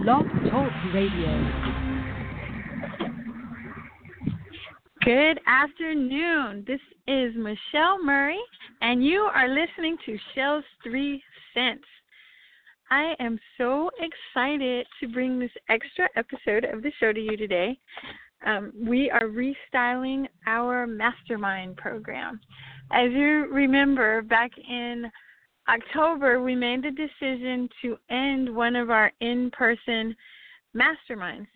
Blog Talk Radio. Good afternoon. This is Michelle Murray, and you are listening to Shell's 3 Cents. I am so excited to bring this extra episode of the show to you today. We are restyling our mastermind program. As you remember, back in October, we made the decision to end one of our in-person masterminds.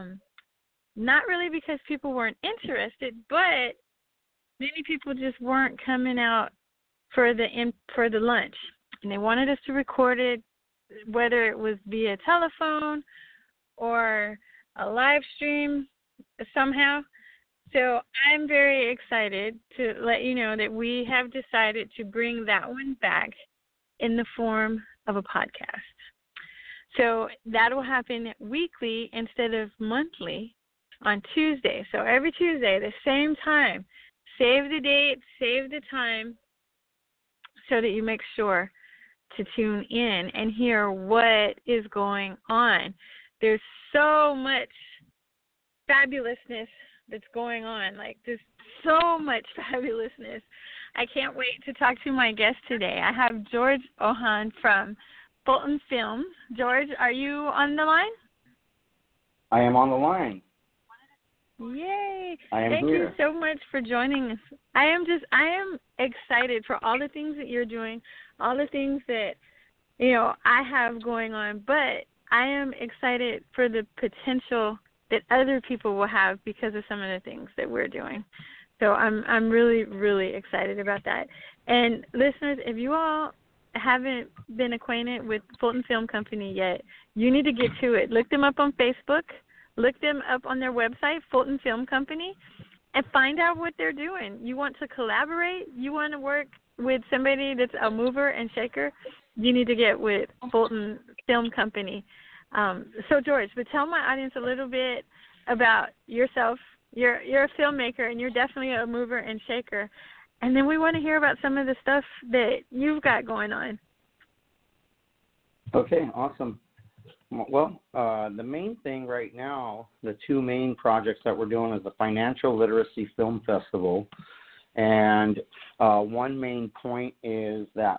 Not really because people weren't interested, but many people just weren't coming out for the lunch, and they wanted us to record it, whether it was via telephone or a live stream somehow. So I'm very excited to let you know that we have decided to bring that one back in the form of a podcast. So that will happen weekly instead of monthly on Tuesday. So every Tuesday, the same time. Save the date, save the time, so that you make sure to tune in and hear what is going on. There's so much fabulousness that's going on. Like, there's so much fabulousness. I can't wait to talk to my guest today. I have George Ohan from Fulton Films. George, are you on the line? I am on the line. Yay. Thank you so much for joining us. I am excited for all the things that you're doing, all the things that, I have going on, but I am excited for the potential that other people will have because of some of the things that we're doing. So I'm really, really excited about that. And listeners, if you all haven't been acquainted with Fulton Film Company yet, you need to get to it. Look them up on Facebook. Look them up on their website, Fulton Film Company, and find out what they're doing. You want to collaborate? You want to work with somebody that's a mover and shaker? You need to get with Fulton Film Company. So, George, but tell my audience a little bit about yourself. You're a filmmaker, and you're definitely a mover and shaker. And then we want to hear about some of the stuff that you've got going on. Okay, awesome. Well, the main thing right now, the two main projects that we're doing is the Financial Literacy Film Festival. And one main point is that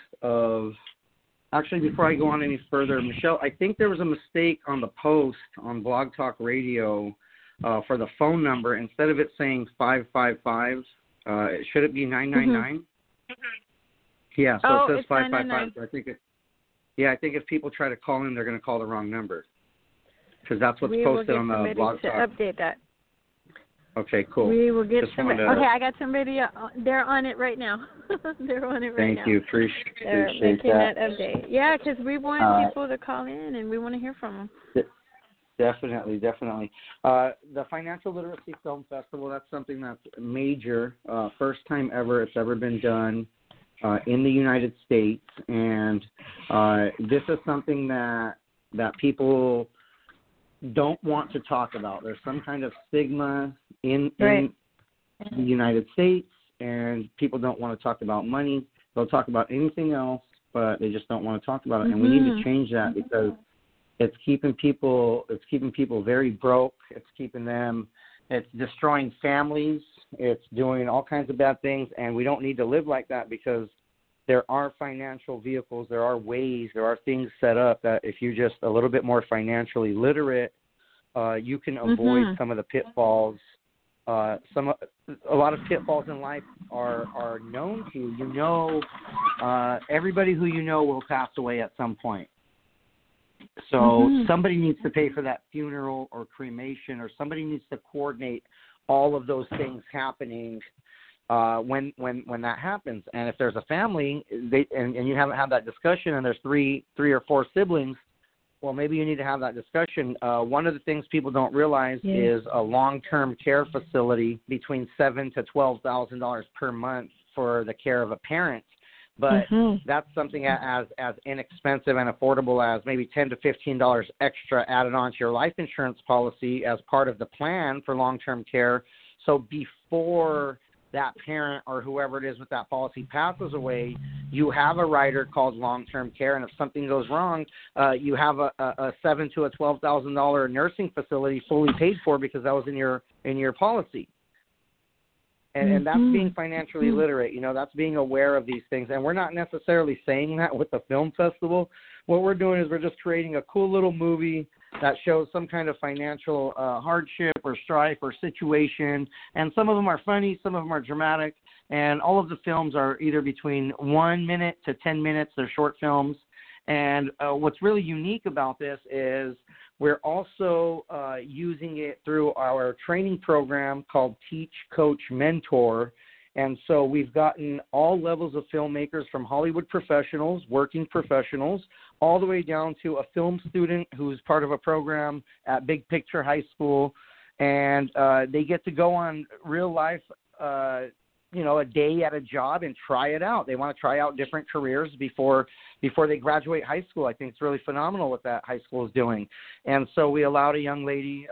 actually, before I go on any further, Michelle, I think there was a mistake on the post on Blog Talk Radio for the phone number. Instead of it saying 555, should it be 999? Mm-hmm. Yeah, so it says 555. So I think if people try to call in, they're going to call the wrong number, because that's what's posted on the Blog Talk. We will get somebody to update that. Okay, cool. We will get somebody. Okay, I got somebody. They're on it right now. They're on it right now. Thank you. Appreciate They're making that update. Yeah, because we want people to call in, and we want to hear from them. Definitely. The Financial Literacy Film Festival, that's something that's major. First time ever it's ever been done in the United States. And this is something that people don't want to talk about. There's some kind of stigma in the United States, and people don't want to talk about money. They'll talk about anything else, but they just don't want to talk about it. And we need to change that, because it's keeping people very broke. It's destroying families. It's doing all kinds of bad things, and we don't need to live like that, because there are financial vehicles, there are ways, there are things set up that if you're just a little bit more financially literate, you can avoid some of the pitfalls. A lot of pitfalls in life are known to you. Everybody who you know will pass away at some point. So somebody needs to pay for that funeral or cremation, or somebody needs to coordinate all of those things happening when that happens. And if there's a family and you haven't had that discussion, and there's three or four siblings, well, maybe you need to have that discussion. One of the things people don't realize is a long-term care facility between $7,000 to $12,000 per month for the care of a parent. But that's something as inexpensive and affordable as maybe $10 to $15 extra added on to your life insurance policy as part of the plan for long-term care. So before that parent or whoever it is with that policy passes away, you have a rider called long-term care, and if something goes wrong, you have a $7,000 to $12,000 nursing facility fully paid for because that was in your policy. And that's being financially literate. That's being aware of these things. And we're not necessarily saying that with the film festival. What we're doing is we're just creating a cool little movie that shows some kind of financial hardship or strife or situation. And some of them are funny, some of them are dramatic. And all of the films are either between 1 minute to 10 minutes. They're short films. And what's really unique about this is we're also using it through our training program called Teach, Coach, Mentor. And so we've gotten all levels of filmmakers from Hollywood professionals, working professionals, all the way down to a film student who's part of a program at Big Picture High School. And they get to go on real life, a day at a job and try it out. They want to try out different careers before they graduate high school. I think it's really phenomenal what that high school is doing. And so we allowed a young lady,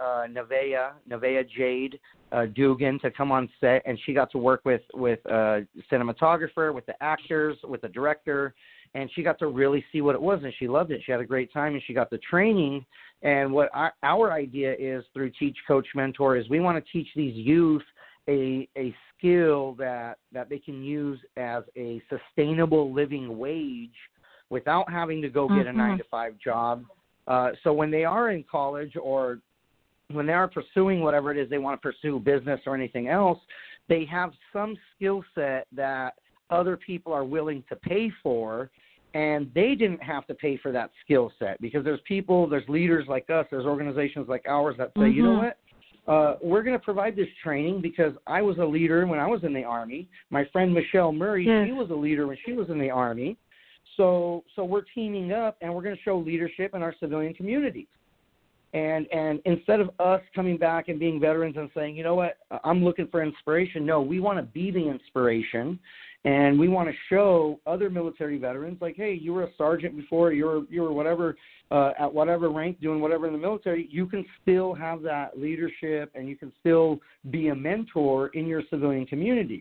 Nevaeh Jade Dugan, to come on set, and she got to work with a cinematographer, with the actors, with the director, and she got to really see what it was, and she loved it. She had a great time, and she got the training. And what our idea is through Teach, Coach, Mentor is we want to teach these youth a skill that they can use as a sustainable living wage without having to go get a 9-to-5 job. So when they are in college or when they are pursuing whatever it is they want to pursue, business or anything else, they have some skill set that other people are willing to pay for, and they didn't have to pay for that skill set because there's leaders like us, there's organizations like ours that say, you know what? We're going to provide this training because I was a leader when I was in the Army. My friend Michelle Murray, she was a leader when she was in the Army. So we're teaming up, and we're going to show leadership in our civilian communities. And instead of us coming back and being veterans and saying, you know what, I'm looking for inspiration, no, we want to be the inspiration, and we want to show other military veterans, like, hey, you were a sergeant before, you were whatever, at whatever rank, doing whatever in the military, you can still have that leadership, and you can still be a mentor in your civilian communities.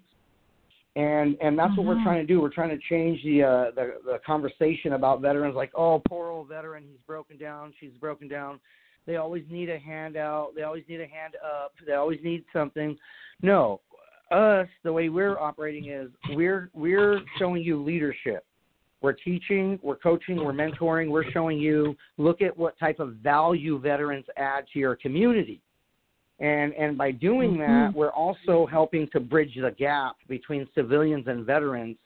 And that's what we're trying to do. We're trying to change the conversation about veterans, like, oh, poor old veteran, he's broken down, she's broken down. They always need a handout. They always need a hand up. They always need something. No, us, the way we're operating is we're showing you leadership. We're teaching, we're coaching, we're mentoring. We're showing you, look at what type of value veterans add to your community. And by doing that, we're also helping to bridge the gap between civilians and veterans.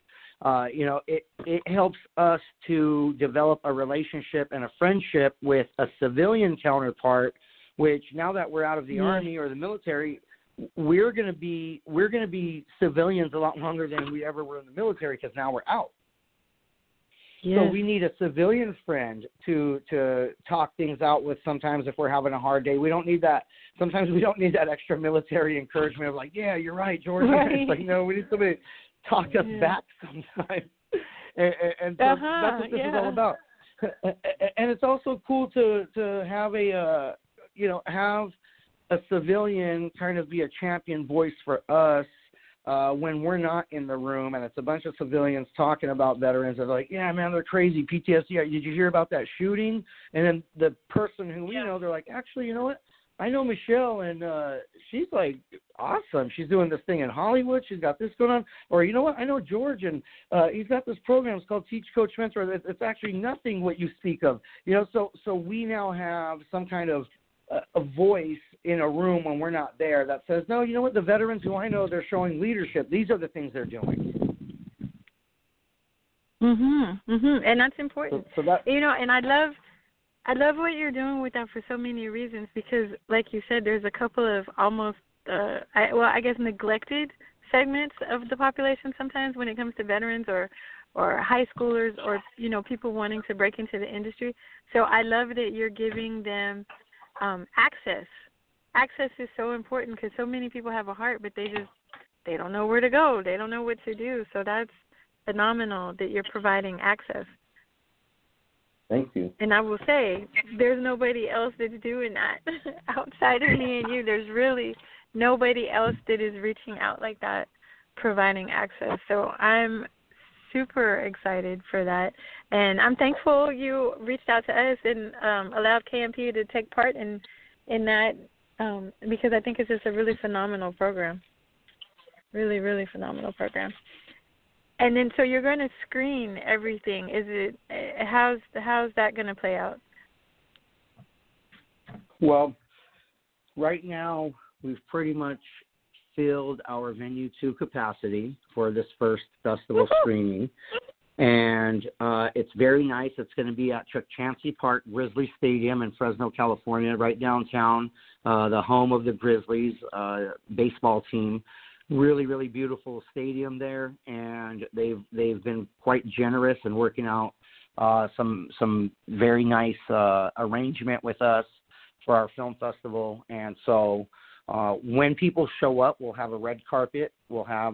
It helps us to develop a relationship and a friendship with a civilian counterpart, which now that we're out of the Army or the military, we're going to be civilians a lot longer than we ever were in the military because now we're out. Yes. So we need a civilian friend to talk things out with sometimes if we're having a hard day. We don't need that. Sometimes we don't need that extra military encouragement of like, yeah, you're right, George. Right. It's like, no, we need somebody to talk us back sometimes. And so that's what this is all about. And it's also cool to have have a civilian kind of be a champion voice for us when we're not in the room, and it's a bunch of civilians talking about veterans. They're like, yeah, man, they're crazy, PTSD. Did you hear about that shooting? And then the person who we know, they're like, actually, you know what? I know Michelle, and she's like awesome. She's doing this thing in Hollywood. She's got this going on. Or you know what? I know George, and he's got this program. It's called Teach, Coach, Mentor. It's actually nothing what you speak of. So we now have some kind of a voice in a room when we're not there that says, no, you know what? The veterans who I know, they're showing leadership. These are the things they're doing. And that's important. So that, and I love what you're doing with that for so many reasons because, like you said, there's a couple of almost, I guess, neglected segments of the population sometimes when it comes to veterans or high schoolers or, people wanting to break into the industry. So I love that you're giving them access. Access is so important because so many people have a heart, but they don't know where to go. They don't know what to do. So that's phenomenal that you're providing access. Thank you. And I will say, there's nobody else that's doing that outside of me and you. There's really nobody else that is reaching out like that providing access. So I'm super excited for that, and I'm thankful you reached out to us and allowed KMP to take part in that, because I think it's just a really phenomenal program. Really, really phenomenal program. And then, so you're going to screen everything. Is it how's that going to play out? Well, right now we've pretty much filled our venue to capacity for this first festival screening, and it's very nice. It's going to be at Chuck Chansey Park Grizzly Stadium in Fresno, California, right downtown, the home of the Grizzlies baseball team. Really, really beautiful stadium there, and they've been quite generous in working out some very nice arrangement with us for our film festival. And so when people show up, we'll have a red carpet. We'll have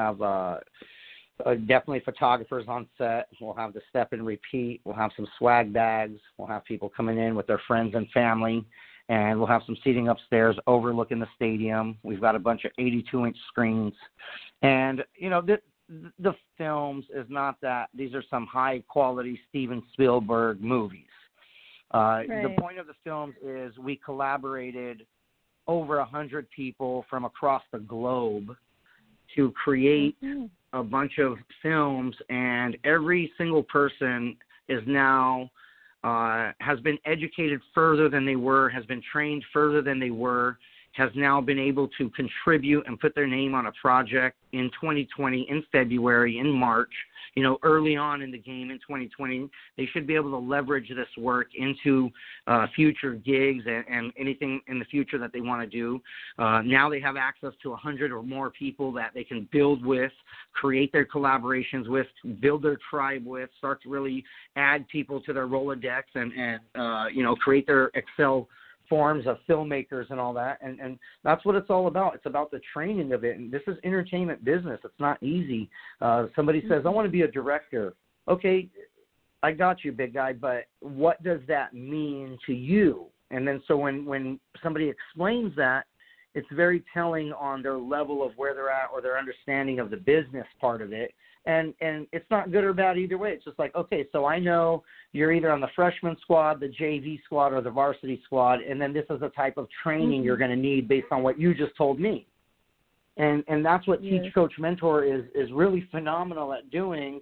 definitely photographers on set. We'll have the step and repeat. We'll have some swag bags. We'll have people coming in with their friends and family. And we'll have some seating upstairs overlooking the stadium. We've got a bunch of 82-inch screens. And, you know, the films is not that these are some high-quality Steven Spielberg movies. Right. The point of the films is we collaborated over 100 people from across the globe to create a bunch of films, and every single person is now has been educated further than they were, has been trained further than they were, has now been able to contribute and put their name on a project in 2020, in February, in March, you know, early on in the game in 2020. They should be able to leverage this work into future gigs and anything in the future that they want to do. Now they have access to 100 or more people that they can build with, create their collaborations with, build their tribe with, start to really add people to their Rolodex and you know, create their Excel forms of filmmakers and all that, and that's what it's all about. It's about the training of it, and this is entertainment business. It's not easy. Somebody says, I want to be a director. Okay, I got you, big guy, but what does that mean to you? And then so when somebody explains that, it's very telling on their level of where they're at or their understanding of the business part of it. And it's not good or bad either way. It's just like, okay, so I know you're either on the freshman squad, the JV squad, or the varsity squad, and then this is the type of training you're going to need based on what you just told me. And that's what Teach, Coach, Mentor is really phenomenal at doing.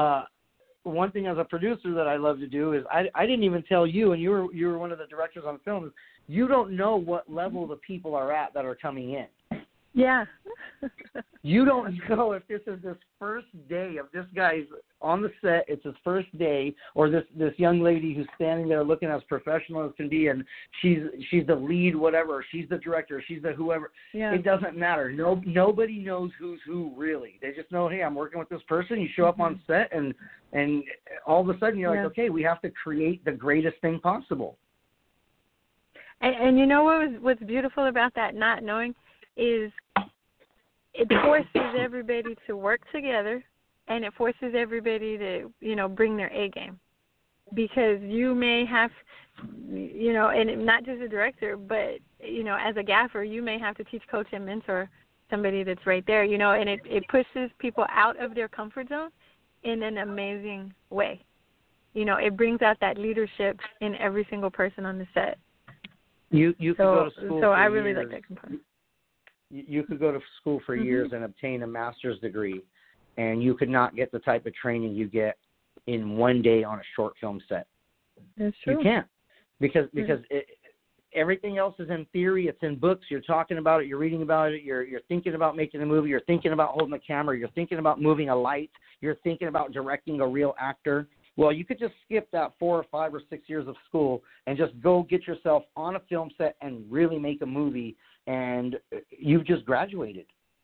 One thing as a producer that I love to do is I didn't even tell you, and you were one of the directors on the film, is you don't know what level the people are at that are coming in. Yeah. You don't know if this is this first day of this guy's on the set, it's his first day, or this young lady who's standing there looking as professional as can be, and she's the lead, whatever, she's the director, she's the whoever. Yeah. It doesn't matter. Nobody knows who's who, really. They just know, hey, I'm working with this person. You show up on set, and all of a sudden you're like, okay, we have to create the greatest thing possible. And you know what's beautiful about that, not knowing, is it forces everybody to work together, and it forces everybody to, you know, bring their A game. Because you may have, you know, and not just a director, but, you know, as a gaffer, you may have to teach, coach, and mentor somebody that's right there, you know, and it pushes people out of their comfort zone in an amazing way. You know, it brings out that leadership in every single person on the set. You could go to school. So I really like that component. You could go to school for years and obtain a master's degree, and you could not get the type of training you get in one day on a short film set. That's true. You can't, because everything else is in theory. It's in books. You're talking about it. You're reading about it. You're thinking about making a movie. You're thinking about holding the camera. You're thinking about moving a light. You're thinking about directing a real actor. Well, you could just skip that 4 or 5 or 6 years of school and just go get yourself on a film set and really make a movie, and you've just graduated.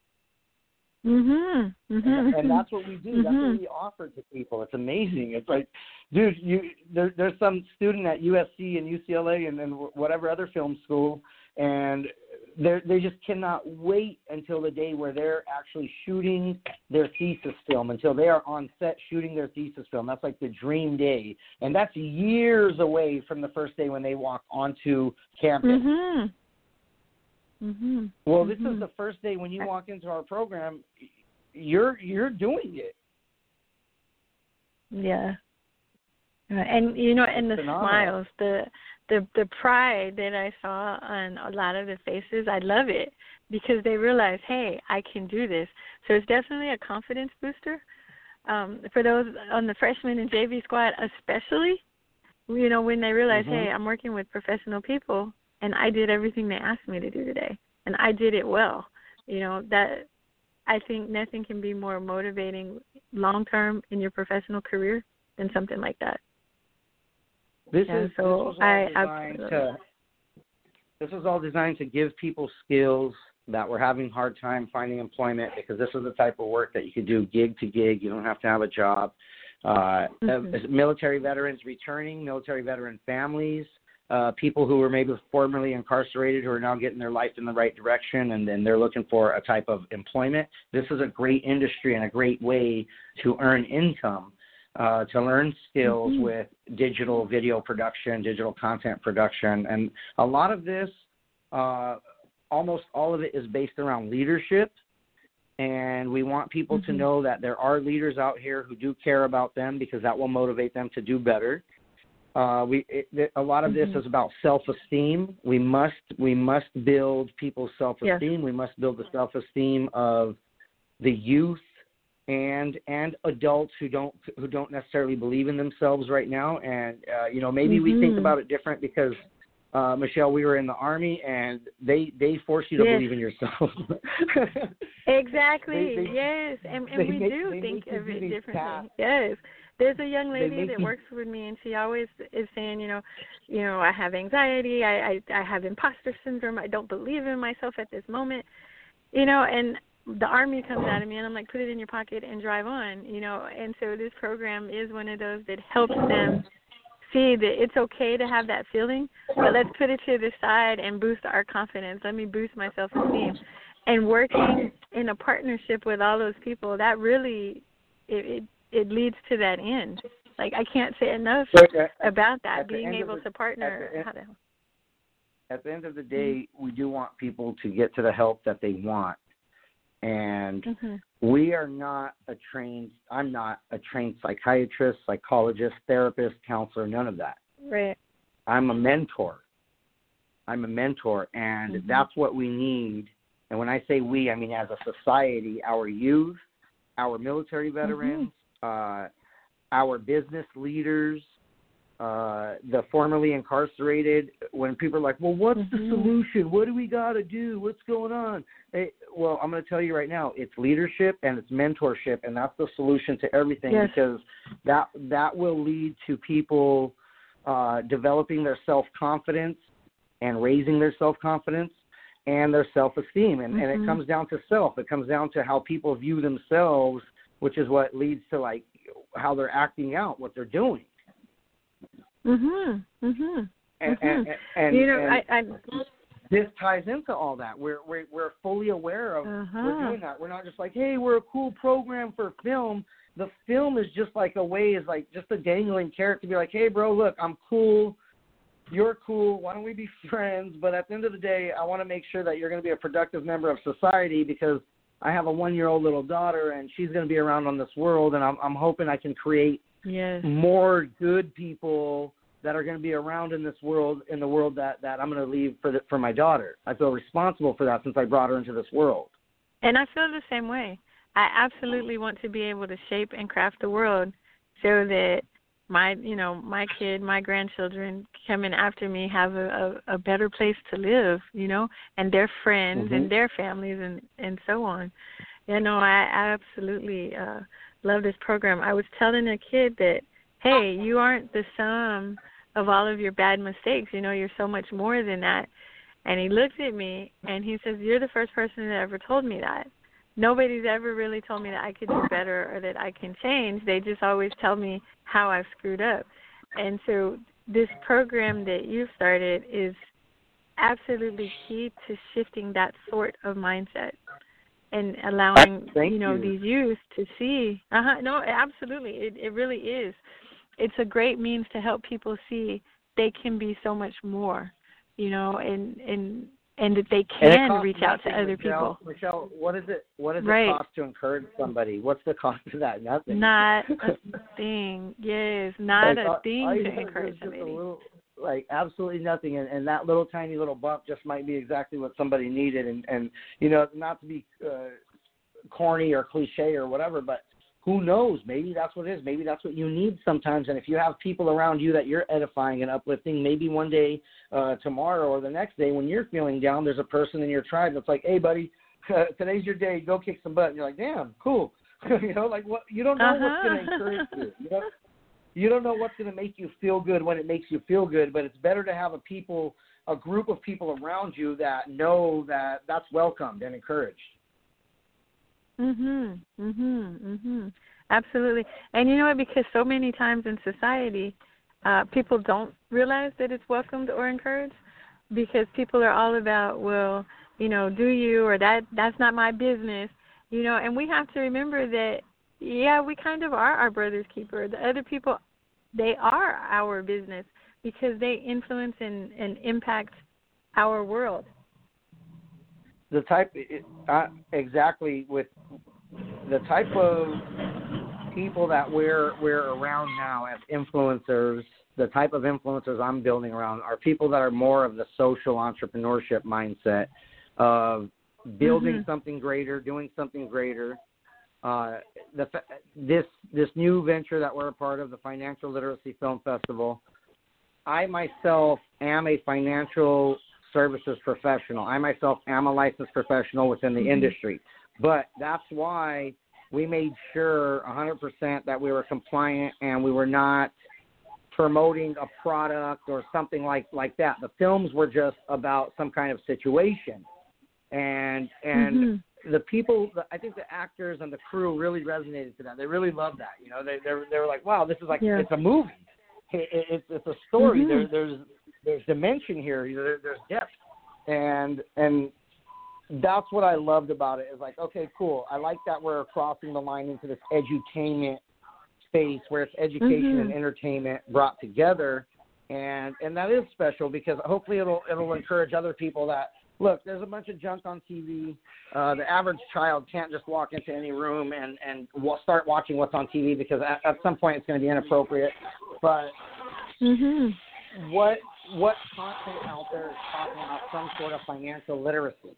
And that's what we do. That's what we offer to people. It's amazing. It's like, dude, there's some student at USC and UCLA and whatever other film school, and they just cannot wait until the day where they're actually shooting their thesis film, until they are on set shooting their thesis film. That's like the dream day. And that's years away from the first day when they walk onto campus. Well, this is the first day when you walk into our program. you're doing it. Yeah. And you know, and the phenomenal. smiles, the pride that I saw on a lot of the faces, I love it because they realize, hey, I can do this. So it's definitely a confidence booster. For those on the freshman and JV squad especially, you know, when they realize, hey, I'm working with professional people and I did everything they asked me to do today and I did it well. You know, that I think nothing can be more motivating long term in your professional career than something like that. This was all designed to give people skills that were having a hard time finding employment, because this was the type of work that you could do gig to gig. You don't have to have a job. Military veterans returning, military veteran families, people who were maybe formerly incarcerated who are now getting their life in the right direction, and then they're looking for a type of employment. This is a great industry and a great way to earn income, to learn skills with digital video production, digital content production. And a lot of this, almost all of it is based around leadership. And we want people to know that there are leaders out here who do care about them, because that will motivate them to do better. A lot of this is about self-esteem. We must build people's self-esteem. Yes. We must build the self-esteem of the youth and adults who don't necessarily believe in themselves right now. And you know, maybe we think about it different because Michelle, we were in the Army, and they force you to believe in yourself. Exactly. Yes, and we do think of it differently. Tasks. Yes. There's a young lady that works with me, and she always is saying, you know, I have anxiety, I have imposter syndrome, I don't believe in myself at this moment, you know, and the Army comes out of me, and I'm like, put it in your pocket and drive on, you know. And so this program is one of those that helps them see that it's okay to have that feeling, but let's put it to the side and boost our confidence. Let me boost my self-esteem. And working in a partnership with all those people, that really, it leads to that end. Like, I can't say enough about that, being able to partner. At the end of the day, we do want people to get to the help that they want. And we are not I'm not a trained psychiatrist, psychologist, therapist, counselor, none of that. Right. I'm a mentor, and that's what we need. And when I say we, I mean as a society, our youth, our military veterans, our business leaders, the formerly incarcerated. When people are like, well, what's the solution? What do we got to do? What's going on? Well, I'm going to tell you right now, it's leadership and it's mentorship, and that's the solution to everything, because that will lead to people developing their self-confidence and raising their self-confidence and their self-esteem. And it comes down to self. It comes down to how people view themselves, which is what leads to, like, how they're acting out, what they're doing. And you know, this ties into all that. We're fully aware of we're doing that. We're not just like, hey, we're a cool program for film. The film is just like just a dangling carrot to be like, hey, bro, look, I'm cool. You're cool. Why don't we be friends? But at the end of the day, I want to make sure that you're going to be a productive member of society, because I have a 1-year-old little daughter, and she's going to be around on this world, and I'm hoping I can create more good people that are going to be around in this world, in the world that I'm going to leave for my daughter. I feel responsible for that since I brought her into this world. And I feel the same way. I absolutely want to be able to shape and craft the world so that my kid, my grandchildren coming after me have a better place to live, you know, and their friends and their families and so on. You know, I absolutely love this program. I was telling a kid that, hey, you aren't the sum of all of your bad mistakes. You know, you're so much more than that. And he looks at me and he says, you're the first person that ever told me that. Nobody's ever really told me that I could do better or that I can change. They just always tell me how I've screwed up. And so this program that you've started is absolutely key to shifting that sort of mindset and allowing, these youth to see. No, absolutely. It really is. It's a great means to help people see they can be so much more, you know, and and that they And it can costs reach out to nothing, other people. Michelle, what does it Right. cost to encourage somebody? What's the cost of that? Nothing. Not a thing. Yes, not Like, a thing you to gotta do encourage is just a somebody. little, like absolutely nothing, and that little tiny little bump just might be exactly what somebody needed, and not to be corny or cliche or whatever, but who knows? Maybe that's what it is. Maybe that's what you need sometimes. And if you have people around you that you're edifying and uplifting, maybe one day, tomorrow or the next day when you're feeling down, there's a person in your tribe that's like, hey, buddy, today's your day. Go kick some butt. And you're like, damn, cool. Like what? You don't know what's going to encourage you. You don't know what's going to make you feel good when it makes you feel good, but it's better to have a group of people around you that know that that's welcomed and encouraged. Absolutely. And you know what? Because so many times in society, people don't realize that it's welcomed or encouraged, because people are all about, well, do you, or that's not my business, and we have to remember that, yeah, we kind of are our brother's keeper. The other people, they are our business because they influence and impact our world. The type exactly with the type of people that we're around now as influencers, the type of influencers I'm building around are people that are more of the social entrepreneurship mindset of building something greater, doing something greater. This new venture that we're a part of, the Financial Literacy Film Festival, I myself am a financial services professional. I myself am a licensed professional within the industry. But that's why we made sure 100% that we were compliant and we were not promoting a product or something like that. The films were just about some kind of situation. And the people, I think the actors and the crew really resonated to that. They really loved that. They were like, wow, this is like, it's a movie. It's a story. There's dimension here. There's depth, and that's what I loved about it. Is like, okay, cool. I like that we're crossing the line into this edutainment space where it's education and entertainment brought together, and that is special because hopefully it'll encourage other people that, look, there's a bunch of junk on TV. The average child can't just walk into any room and start watching what's on TV because at some point it's going to be inappropriate. But what content out there is talking about some sort of financial literacy?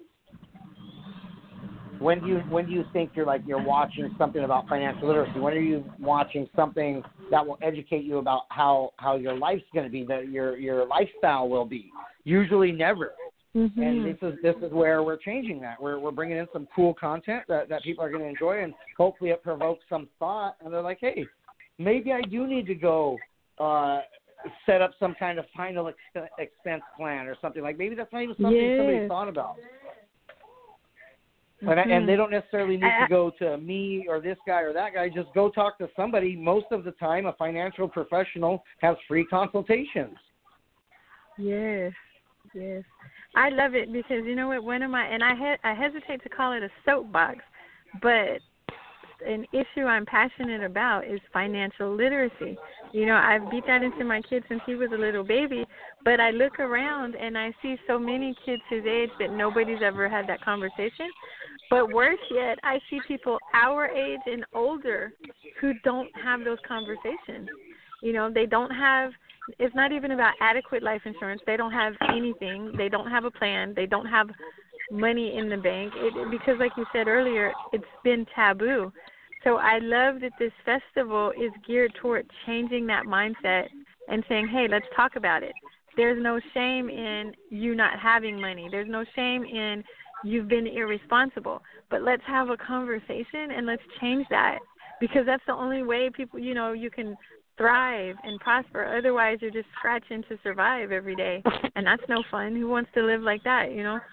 When do you think you're watching something about financial literacy? When are you watching something that will educate you about how your life's going to be, that your lifestyle will be? Usually never. And this is where we're changing that. We're bringing in some cool content that people are going to enjoy, and hopefully it provokes some thought. And they're like, hey, maybe I do need to go set up some kind of final expense plan or something. Like maybe that's not even something somebody thought about. And they don't necessarily need to go to me or this guy or that guy. Just go talk to somebody. Most of the time, a financial professional has free consultations. Yes. I love it because you know what? I hesitate to call it a soapbox, but an issue I'm passionate about is financial literacy. I've beat that into my kid since he was a little baby, but I look around and I see so many kids his age that nobody's ever had that conversation. But worse yet, I see people our age and older who don't have those conversations. They don't have, it's not even about adequate life insurance. They don't have anything. They don't have a plan. They don't have money in the bank because, like you said earlier, it's been taboo. So I love that this festival is geared toward changing that mindset and saying, hey, let's talk about it. There's no shame in you not having money. There's no shame in you've been irresponsible. But let's have a conversation and let's change that because that's the only way people, you can thrive and prosper. Otherwise, you're just scratching to survive every day, and that's no fun. Who wants to live like that?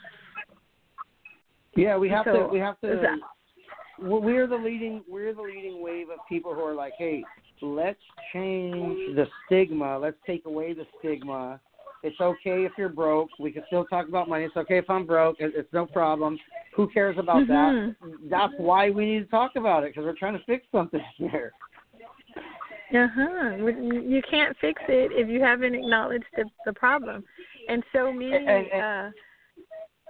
Yeah, we have to. We're the leading wave of people who are like, hey, let's change the stigma. Let's take away the stigma. It's okay if you're broke. We can still talk about money. It's okay if I'm broke. It's no problem. Who cares about that? That's why we need to talk about it because we're trying to fix something here. You can't fix it if you haven't acknowledged the problem. And so many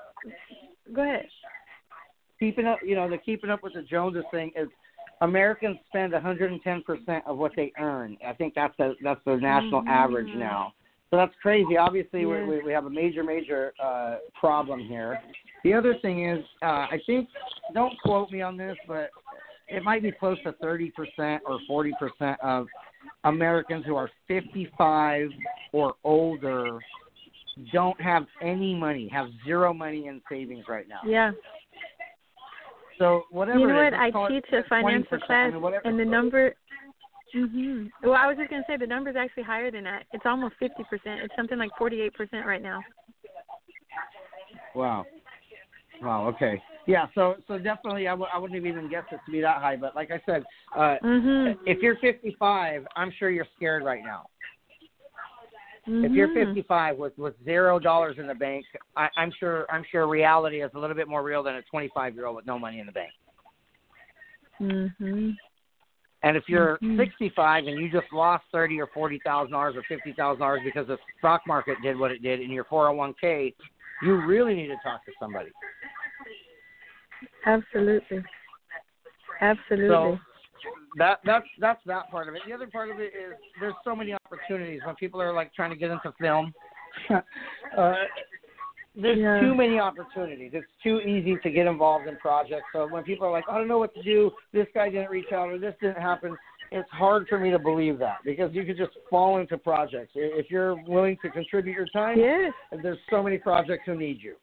Go ahead. Keeping up, the keeping up with the Joneses thing is Americans spend 110% of what they earn. I think that's the national average now. So that's crazy. Obviously, Yeah. we have a major problem here. The other thing is, I think, don't quote me on this, but it might be close to 30% or 40% of Americans who are 55 or older don't have any money, have zero money in savings right now. Yeah. So whatever. You know it is, what? I let's call it teach a financial 20%, class, whatever. and the number. Well, I was just gonna say the number is actually higher than that. It's almost 50%. It's something like 48% right now. Wow. Okay. Yeah. So definitely, I wouldn't have even guessed it to be that high. But like I said, if you're 55, I'm sure you're scared right now. If you're 55 with $0 in the bank, I'm sure reality is a little bit more real than a 25-year-old with no money in the bank. And if you're 65 and you just lost $30,000 or $40,000 or $50,000 because the stock market did what it did in your 401k, you really need to talk to somebody. Absolutely. So that's that part of it. The other part of it is there's so many opportunities when people are like trying to get into film. There's too many opportunities. It's too easy to get involved in projects. So when people are like, I don't know what to do, this guy didn't reach out or this didn't happen, it's hard for me to believe that because you could just fall into projects. If you're willing to contribute your time, there's so many projects who need you.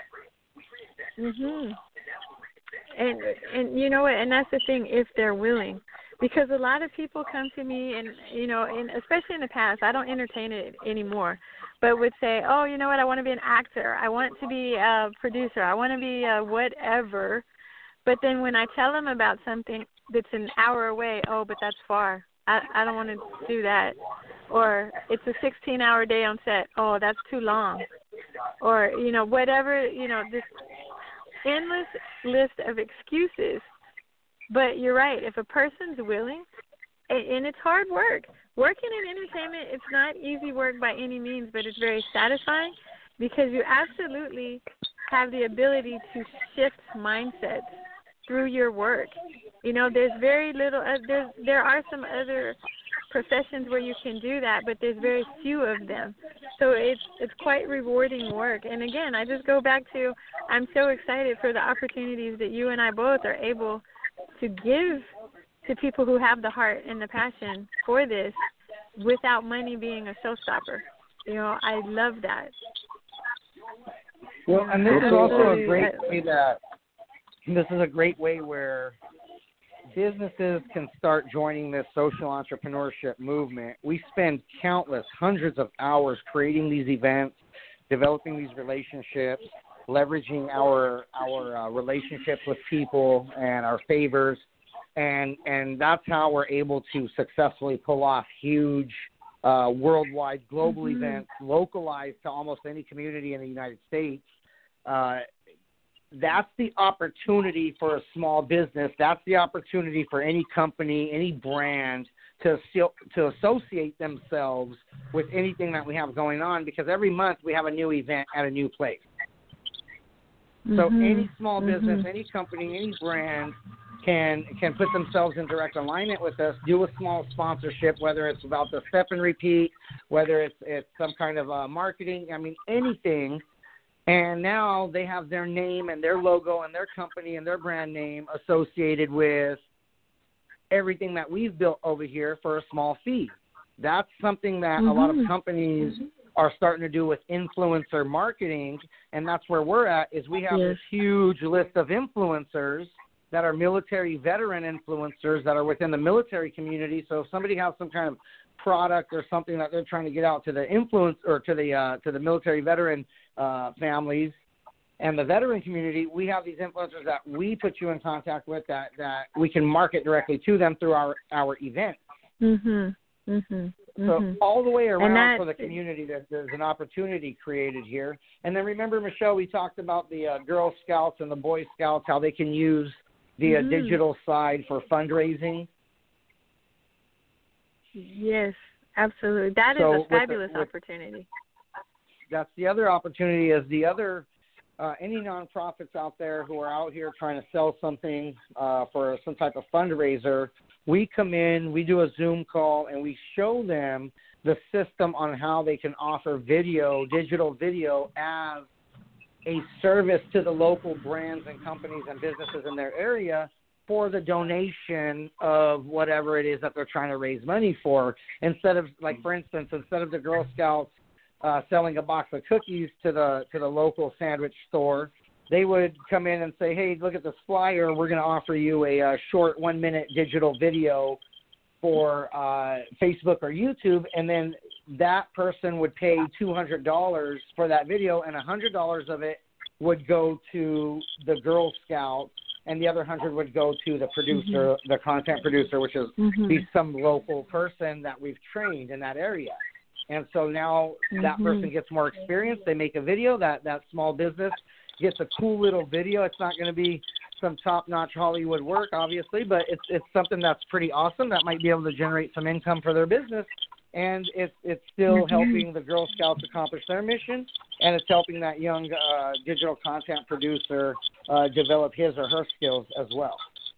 And you know what? And that's the thing, if they're willing. Because a lot of people come to me and, and especially in the past, I don't entertain it anymore, but would say, oh, you know what, I want to be an actor. I want to be a producer. I want to be a whatever. But then when I tell them about something that's an hour away, oh, but that's far. I don't want to do that. Or it's a 16-hour day on set. Oh, that's too long. Or, whatever, this endless list of excuses. But you're right. If a person's willing, and it's hard work. Working in entertainment, it's not easy work by any means, but it's very satisfying because you absolutely have the ability to shift mindsets through your work. There's very little. There are some other professions where you can do that, but there's very few of them. So it's quite rewarding work. And again, I just go back to I'm so excited for the opportunities that you and I both are able to give to people who have the heart and the passion for this without money being a showstopper. I love that. Well, and this is also a great way where businesses can start joining this social entrepreneurship movement. We spend hundreds of hours creating these events, developing these relationships, leveraging our relationships with people and our favors, and that's how we're able to successfully pull off huge worldwide global events localized to almost any community in the United States. That's the opportunity for a small business. That's the opportunity for any company, any brand to associate themselves with anything that we have going on, because every month we have a new event at a new place. So any small business, any company, any brand can put themselves in direct alignment with us, do a small sponsorship, whether it's about the step and repeat, whether it's some kind of marketing, anything. And now they have their name and their logo and their company and their brand name associated with everything that we've built over here for a small fee. That's something that a lot of companies are starting to do with influencer marketing, and that's where we're at, is we have this huge list of influencers that are military veteran influencers that are within the military community. So if somebody has some kind of product or something that they're trying to get out to the influence or to the military veteran families and the veteran community, we have these influencers that we put you in contact with that we can market directly to them through our event. So all the way around for the community, there's an opportunity created here. And then remember, Michelle, we talked about the Girl Scouts and the Boy Scouts, how they can use the digital side for fundraising. Yes, absolutely. That is a fabulous opportunity. That's the other opportunity, is the other any nonprofits out there who are out here trying to sell something for some type of fundraiser, we come in, we do a Zoom call, and we show them the system on how they can offer video, digital video, as a service to the local brands and companies and businesses in their area for the donation of whatever it is that they're trying to raise money for. Instead of, like, for instance, instead of the Girl Scouts selling a box of cookies to the local sandwich store, they would come in and say, hey, look at this flyer. We're going to offer you a short 1-minute digital video for Facebook or YouTube, and then that person would pay $200 for that video, and $100 of it would go to the Girl Scouts, and the other 100 would go to the producer, the content producer, which is some local person that we've trained in that area. And so now that person gets more experience. They make a video. That small business gets a cool little video. It's not going to be some top-notch Hollywood work, obviously, but it's something that's pretty awesome that might be able to generate some income for their business. And it's still helping the Girl Scouts accomplish their mission, and it's helping that young digital content producer develop his or her skills as well.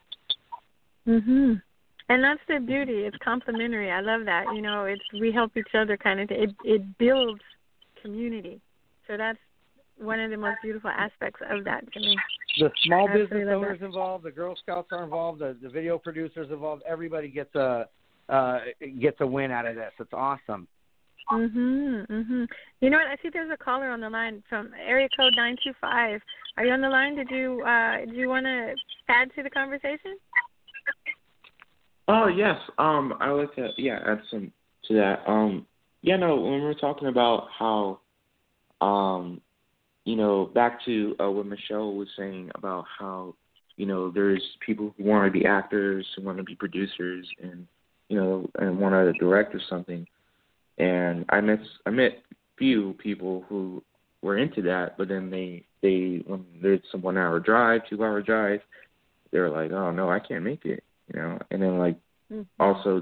And that's the beauty. It's complementary. I love that. You know, we help each other kind of. It builds community. So that's one of the most beautiful aspects of that to me. The small business owners involved, the Girl Scouts are involved, the video producers involved. Everybody gets a win out of this. It's awesome. You know what? I see there's a caller on the line from area code 925. Are you on the line? Do you want to add to the conversation? Oh yes. I would like to add some to that. When we're talking about how back to what Michelle was saying about how, there's people who want to be actors, who want to be producers, and want to direct or something. And I met few people who were into that, but then they when there's some 1 hour drive, 2 hour drive, they were like, oh no, I can't make it, And then also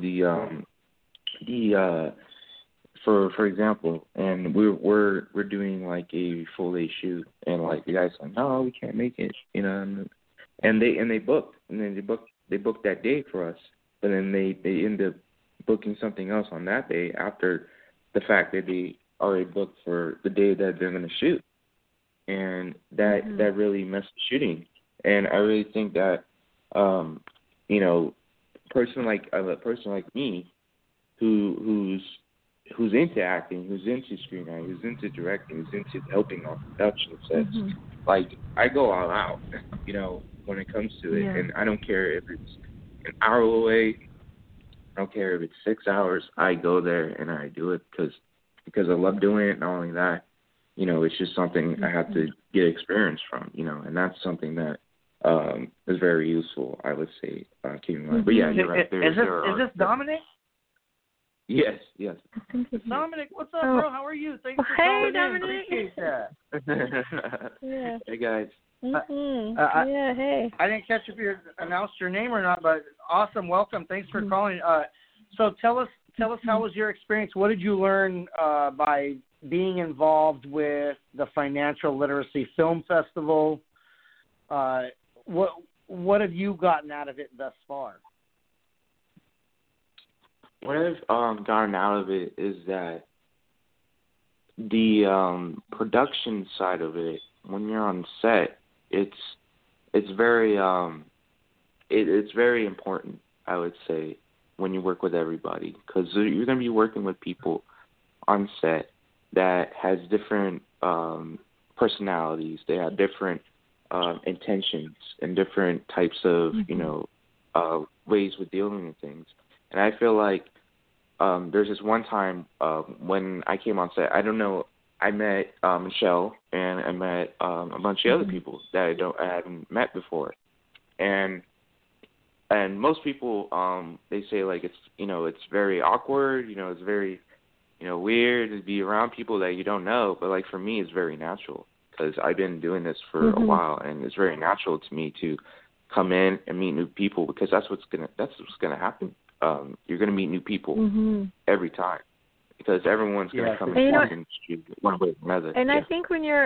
for example, and we're doing like a full day shoot, and like the guy's like, no, we can't make it, and they booked that day for us, but then they end up booking something else on that day after the fact that they already booked for the day that they're going to shoot, and that really messed the shooting. And I really think that a person like me who's into acting, who's into screenwriting, who's into directing, who's into helping on production sets, like I go all out, when it comes to it, and I don't care if it's an hour away, I don't care if it's 6 hours, I go there and I do it because I love doing it. Not only that, it's just something I have to get experience from, and that's something that is very useful, I would say, keeping in mind. But yeah, you're right. Is this Dominic? Yes. Dominic, what's up, bro? How are you? Thanks for calling Dominic. in. Appreciate that. Hey, guys. Hey. I didn't catch if you announced your name or not, but awesome. Welcome. Thanks for calling. So tell us how was your experience? What did you learn by being involved with the Financial Literacy Film Festival? What have you gotten out of it thus far? What I've gotten out of it is that the production side of it, when you're on set, it's very it's very important, I would say, when you work with everybody, because you're going to be working with people on set that has different personalities. They have different intentions and different types of ways with dealing with things. And I feel like there's this one time when I came on set, I met Michelle, and I met a bunch of other people that I hadn't met before. And most people, they say like it's very awkward, it's very, weird to be around people that you don't know. But like for me, it's very natural because I've been doing this for a while, and it's very natural to me to come in and meet new people because that's what's gonna happen. You're gonna meet new people every time because everyone's gonna come and talk to you one way or another. And I think when you're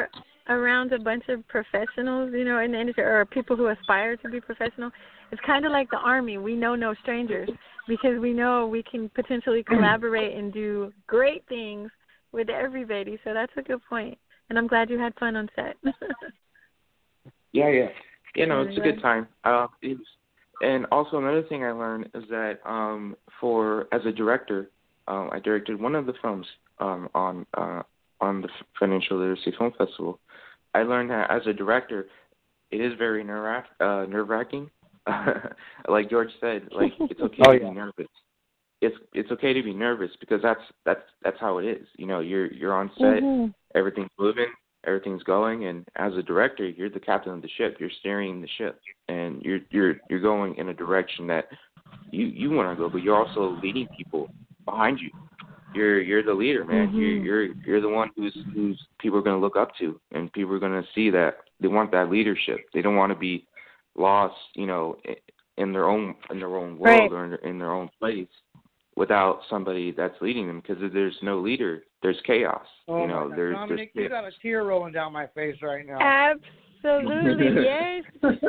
around a bunch of professionals, you know, in the industry, or people who aspire to be professional, it's kind of like the Army. We know no strangers because we know we can potentially collaborate and do great things with everybody. So that's a good point. And I'm glad you had fun on set. Yeah. You know, it's a good time. And also another thing I learned is that as a director, I directed one of the films on the Financial Literacy Film Festival. I learned that as a director, it is very nerve-wracking. Like George said, like it's okay to be nervous. It's okay to be nervous because that's how it is. You know, you're on set, everything's moving, everything's going, and as a director, you're the captain of the ship. You're steering the ship, and you're going in a direction that you want to go, but you're also leading people behind you. You're the leader, man. You're the one who's people are going to look up to, and people are going to see that they want that leadership. They don't want to be lost, you know, in their own world, right, or in their own place without somebody that's leading them. Because if there's no leader, there's chaos. Oh, you know, there's you got a tear rolling down my face right now. Absolutely, yes.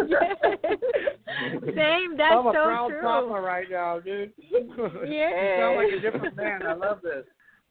Same, that's I'm a so proud true. papa right now, dude. Yeah. You sound like a different man. I love this.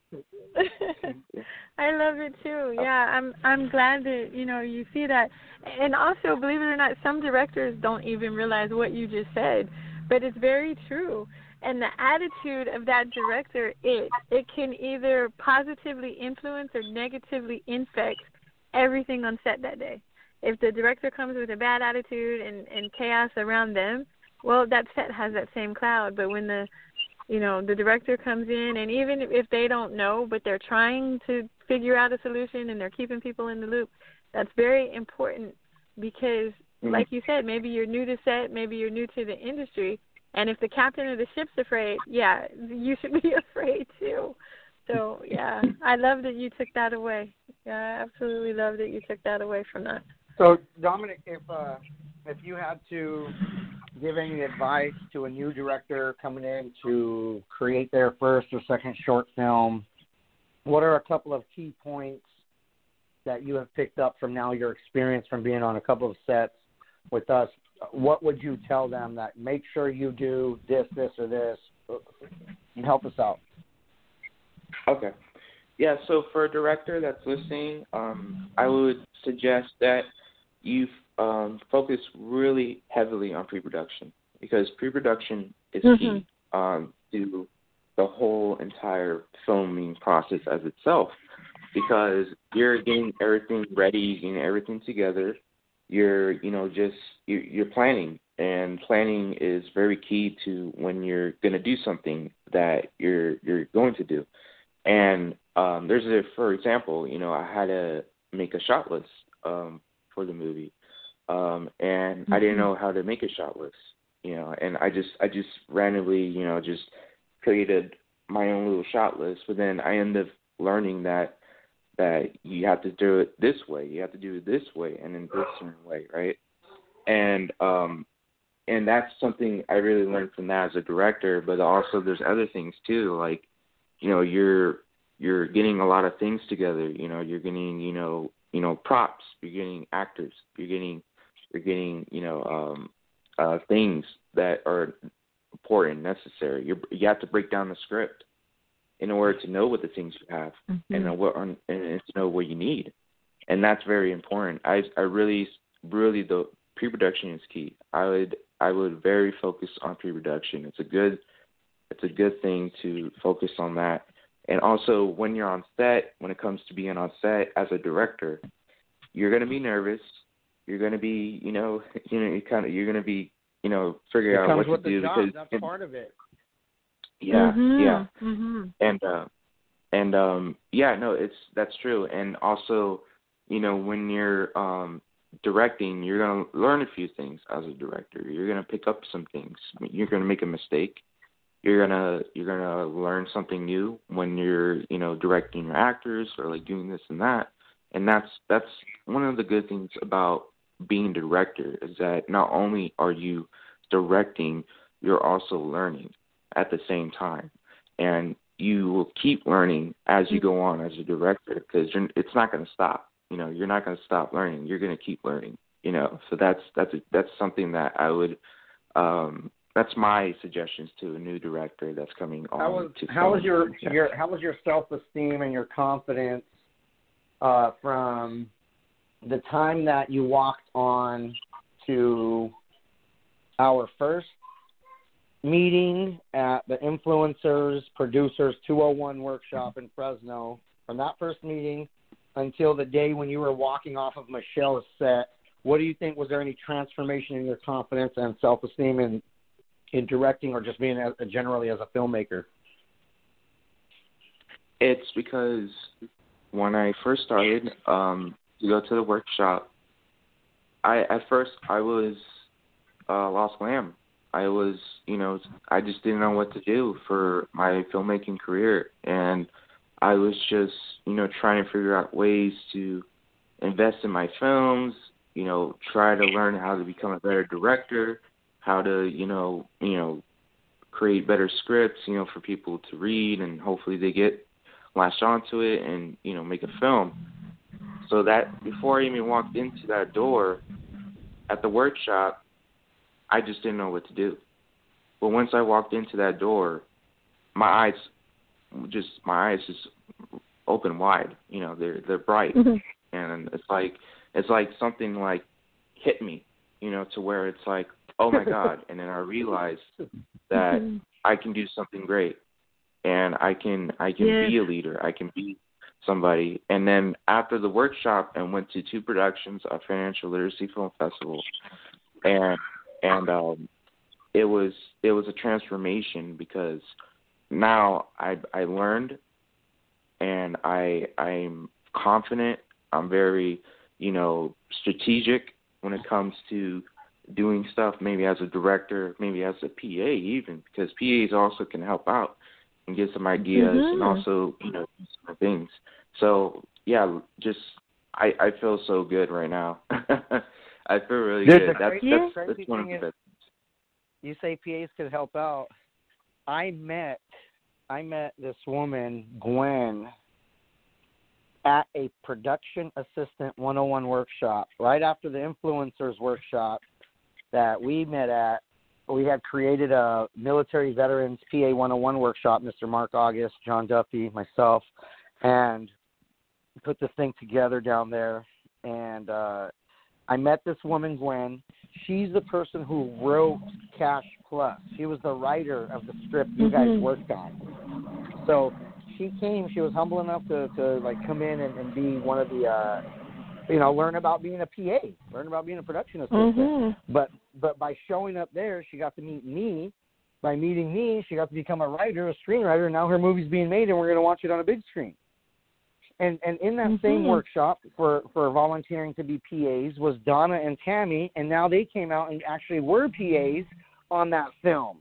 I love it too. Yeah, I'm glad that, you know, you see that. And also, believe it or not, some directors don't even realize what you just said, but it's very true. And the attitude of that director, it can either positively influence or negatively infect everything on set that day. If the director comes with a bad attitude and chaos around them, well, that set has that same cloud. But when the director comes in, and even if they don't know, but they're trying to figure out a solution and they're keeping people in the loop, that's very important because, like you said, maybe you're new to set, maybe you're new to the industry, and if the captain of the ship's afraid, yeah, you should be afraid too. So, yeah, I love that you took that away. Yeah, I absolutely love that you took that away from that. So, Dominic, if you had to give any advice to a new director coming in to create their first or second short film, what are a couple of key points that you have picked up from now your experience from being on a couple of sets with us? What would you tell them that make sure you do this, or this, and help us out? Okay. Yeah, so for a director that's listening, I would suggest that you focus really heavily on pre-production because pre-production is key to the whole entire filming process as itself because you're getting everything ready, getting everything together. You're planning, and planning is very key to when you're going to do something that you're going to do. And for example, you know, I had to make a shot list for the movie, and I didn't know how to make a shot list, you know, and I just randomly, you know, just created my own little shot list. But then I ended up learning that you have to do it this way, you have to do it this way, and in this certain way, right? And that's something I really learned from that as a director. But also, there's other things too, like, you know, you're getting a lot of things together. You know, you're getting, you know, props. You're getting actors. You're getting, you know, things that are important, necessary. You have to break down the script in order to know what the things you have and to know what you need, and that's very important. I really the pre-production is key. I would very focus on pre-production. It's a good thing to focus on that. And also, when you're on set, when it comes to being on set as a director, you're going to be nervous. You're going to be, you know, you're going to be, you know, figuring out what to do because that's part of it. Yeah, that's true. And also, you know, when you're directing, you're going to learn a few things as a director. You're going to pick up some things. You're going to make a mistake. You're gonna learn something new when you're, you know, directing your actors or like doing this and that. And that's one of the good things about being a director is that not only are you directing, you're also learning at the same time, and you will keep learning as you go on as a director because it's not going to stop. you're not going to stop learning. You're going to keep learning. So that's something that I would. That's my suggestions to a new director that's coming on. How was your self-esteem and your confidence from the time that you walked on to our first meeting at the Influencers Producers 201 workshop in Fresno, from that first meeting until the day when you were walking off of Michelle's set? What do you think? Was there any transformation in your confidence and self-esteem in directing, or just being generally as a filmmaker? It's because when I first started to go to the workshop, I was lost lamb. I was, I just didn't know what to do for my filmmaking career, and I was just, trying to figure out ways to invest in my films, try to learn how to become a better director, how to, create better scripts, for people to read, and hopefully they get latched onto it and, make a film. So that before I even walked into that door at the workshop, I just didn't know what to do. But once I walked into that door, my eyes just open wide. They're bright, and it's like something like hit me, to where it's like, oh my God. And then I realized that I can do something great, and I can be a leader. I can be somebody. And then after the workshop, I went to 2 productions of Financial Literacy Film Festival, and it was a transformation, because now I learned, and I'm confident. I'm very, strategic when it comes to doing stuff, maybe as a director, maybe as a PA even, because PAs also can help out and get some ideas and also, do some things. So, yeah, just I feel so good right now. I feel really good. That's one of the best. You say PAs could help out. I met this woman, Gwen, at a Production Assistant 101 workshop right after the Influencers workshop that we met at. We had created a military veterans PA 101 workshop, Mr. Mark August, John Duffy, myself, and put this thing together down there. And I met this woman, Gwen. She's the person who wrote Cash Plus. She was the writer of the script you guys worked on. So she came. She was humble enough to come in and be one of the, learn about being a PA, learn about being a production assistant. But by showing up there, she got to meet me. By meeting me, she got to become a writer, a screenwriter, and now her movie's being made, and we're going to watch it on a big screen. And in that same workshop for volunteering to be PAs was Donna and Tammy, and now they came out and actually were PAs on that film.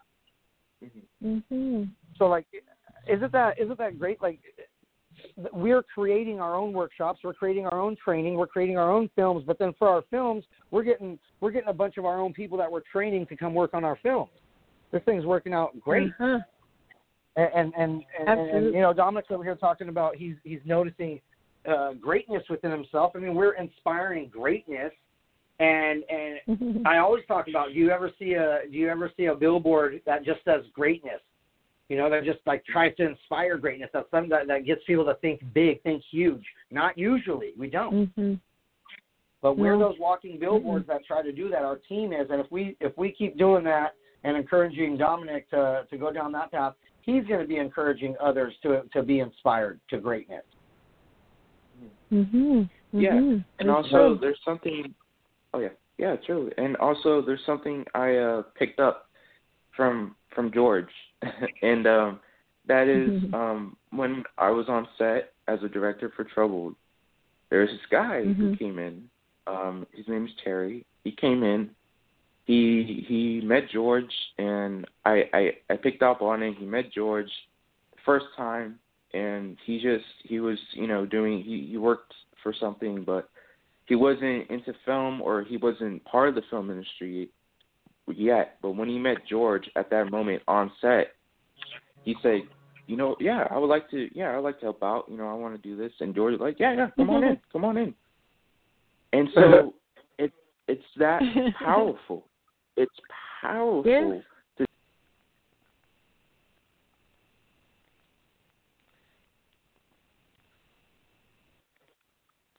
So, isn't that great? We're creating our own workshops, we're creating our own training, we're creating our own films, but then for our films, we're getting a bunch of our own people that we're training to come work on our films. This thing's working out great. And Dominic's over here talking about he's noticing greatness within himself. I mean, we're inspiring greatness, and I always talk about, do you ever see a billboard that just says greatness? That just tries to inspire greatness. That's something that gets people to think big, think huge. Not usually, we don't. But we're those walking billboards that try to do that. Our team is, and if we keep doing that and encouraging Dominic to go down that path, he's going to be encouraging others to be inspired to greatness. Yeah, and also there's something. Oh yeah, true. And also there's something I picked up from George, and that is when I was on set as a director for Troubled. There's this guy who came in. His name is Terry. He came in. He met George, and I picked up on it. He met George first time, and he was he worked for something, but he wasn't into film, or he wasn't part of the film industry yet. But when he met George at that moment on set, he said, I would like to help out. I want to do this. And George is like, yeah, come on in. And so it's that powerful. It's powerful